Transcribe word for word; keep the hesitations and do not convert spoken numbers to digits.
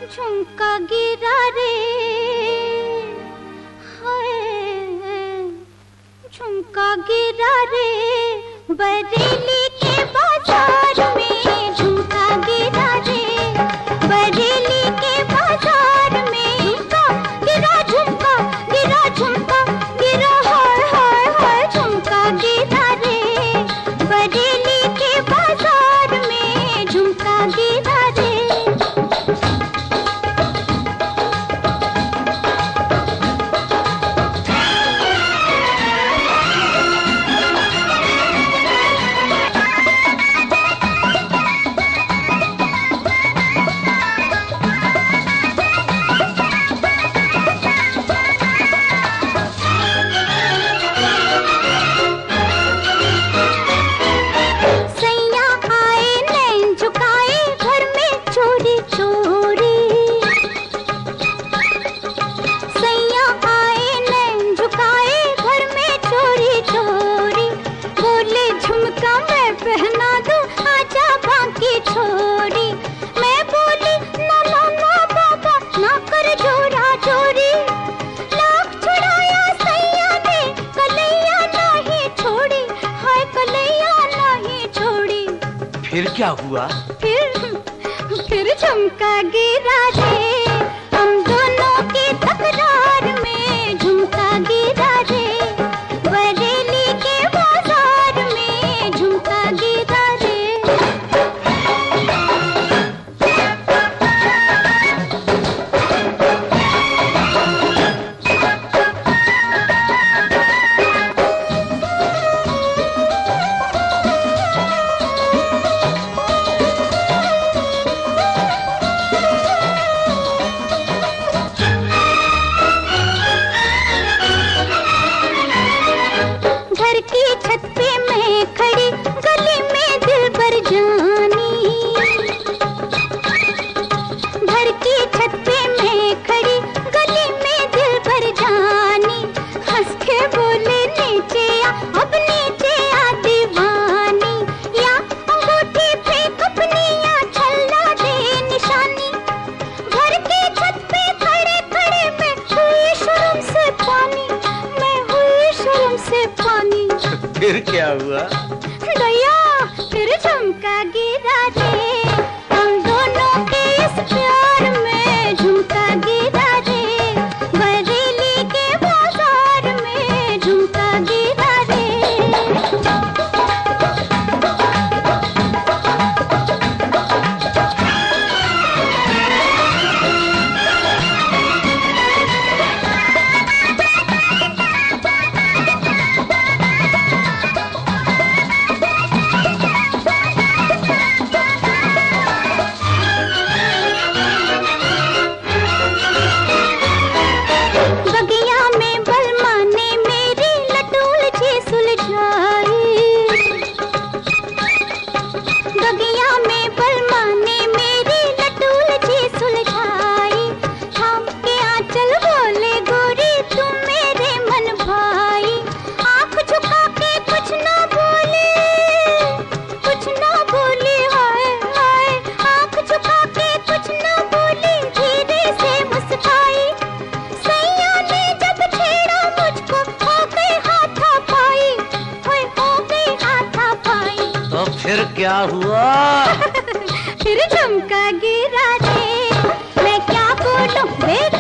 झुमका गिरा रे, हाय झुमका गिरा रे, बरेली के बाजार में झुमका गिरा रे, बरेली के बाजार में झुमका गिरा, झुमका गिरा, झुमका गिरा, हाय हाय हाय झुमका गिरा रे, बरेली के बाजार में झुमका गिरा रे। पहना दो आजा बाकी छोड़ी, मैं बोली ना ना ना बाबा ना कर जोरा जोरी, लाख छुड़ाया सैया ने कलैया नहीं छोड़ी, हाय कलैया नहीं छोड़ी। फिर क्या हुआ? फिर फिर झुमका गिरा रे, हम दोनों की तकरार में झुमका गिरा रे, बरेली के बाजार में झुमका गिरा रे। घर की छत पे मैं खड़ी, गली में दिल भर जानी, घर की छत पे मैं खड़ी, गली में दिल भर जानी, हंस के बोले नीचे आ, अब नीचे आ दीवानी, या अंगूठी फेंक अपनी या छल्ला दे निशानी, घर की छत पे खड़े खड़े मैं हुई शर्म से पानी, मैं हुई शर्म से पानी। फिर क्या हुआ? दया फिर झुमका गिरा रे, हम दोनों के इस प्यार में झुमका गिरा रे, बरेली के बाजार में झुमका गिरा रे। बगिया में बलमा ने मेरी लटूल जी सुलझाई, थाम के आंचल बोले गोरी तुम मेरे मन भाई, आंख झुका के कुछ ना बोले, कुछ ना बोले, हाय हाय आंख झुका के कुछ ना बोले, धीरे से मुस्काई, सैया ने जब छेड़ा मुझको हो गई हाथापाई, होय हो गई हाथापाई। तो फिर क्या हुआ? फिर झुमका गिरा रे, मैं क्या बोलूं बेटा।